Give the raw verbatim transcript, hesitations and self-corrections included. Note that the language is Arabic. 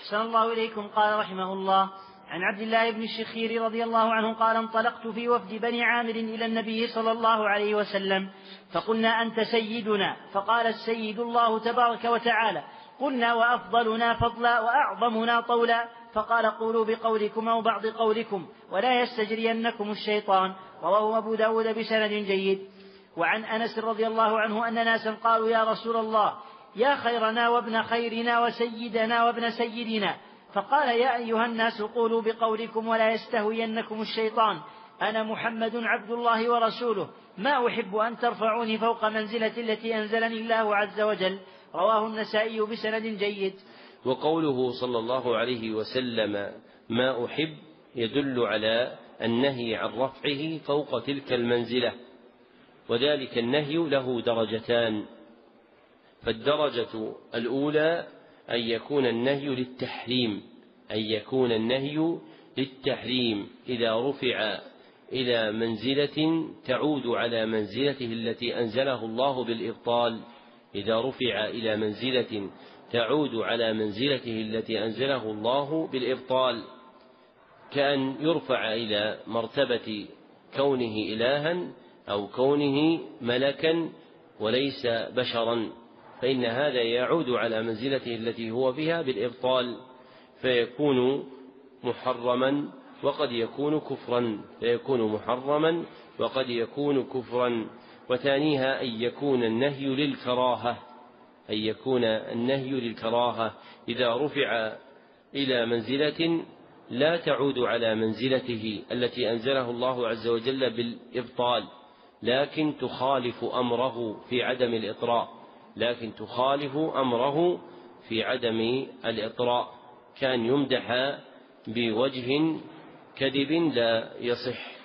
أحسن الله إليكم. قال رحمه الله: عن عبد الله بن الشخير رضي الله عنه قال: انطلقت في وفد بني عامر إلى النبي صلى الله عليه وسلم فقلنا: أنت سيدنا؟ فقال: السيد الله تبارك وتعالى. قلنا: وأفضلنا فضلا وأعظمنا طولا؟ فقال: قولوا بقولكم أو بعض قولكم ولا يستجرينكم الشيطان. رواه أبو داود بسند جيد. وعن أنس رضي الله عنه أن ناسا قالوا: يا رسول الله، يا خيرنا وابن خيرنا وسيدنا وابن سيدنا. فقال: يا أيها الناس، قولوا بقولكم ولا يستهوينكم الشيطان. أنا محمد عبد الله ورسوله، ما أحب أن ترفعوني فوق منزلة التي أنزلني الله عز وجل. رواه النسائي بسند جيد. وقوله صلى الله عليه وسلم ما أحب يدل على النهي عن رفعه فوق تلك المنزلة، وذلك النهي له درجتان. فالدرجة الأولى أن يكون النهي للتحريم أن يكون النهي للتحريم إذا رفع إلى منزلة تعود على منزلته التي أنزله الله بالإبطال إذا رفع إلى منزلة تعود على منزلته التي أنزله الله بالإبطال، كأن يرفع إلى مرتبة كونه إلها أو كونه ملكا وليس بشرا، فإن هذا يعود على منزلته التي هو فيها بالإبطال، فيكون محرما وقد يكون كفرا فيكون محرما وقد يكون كفرا. وثانيها أن يكون النهي للكراهة أن يكون النهي للكراهة إذا رفع إلى منزلة لا تعود على منزلته التي أنزله الله عز وجل بالإبطال، لكن تخالف أمره في عدم الإطراء لكن تخالف أمره في عدم الإطراء كان يمدح بوجه كذب لا يصح.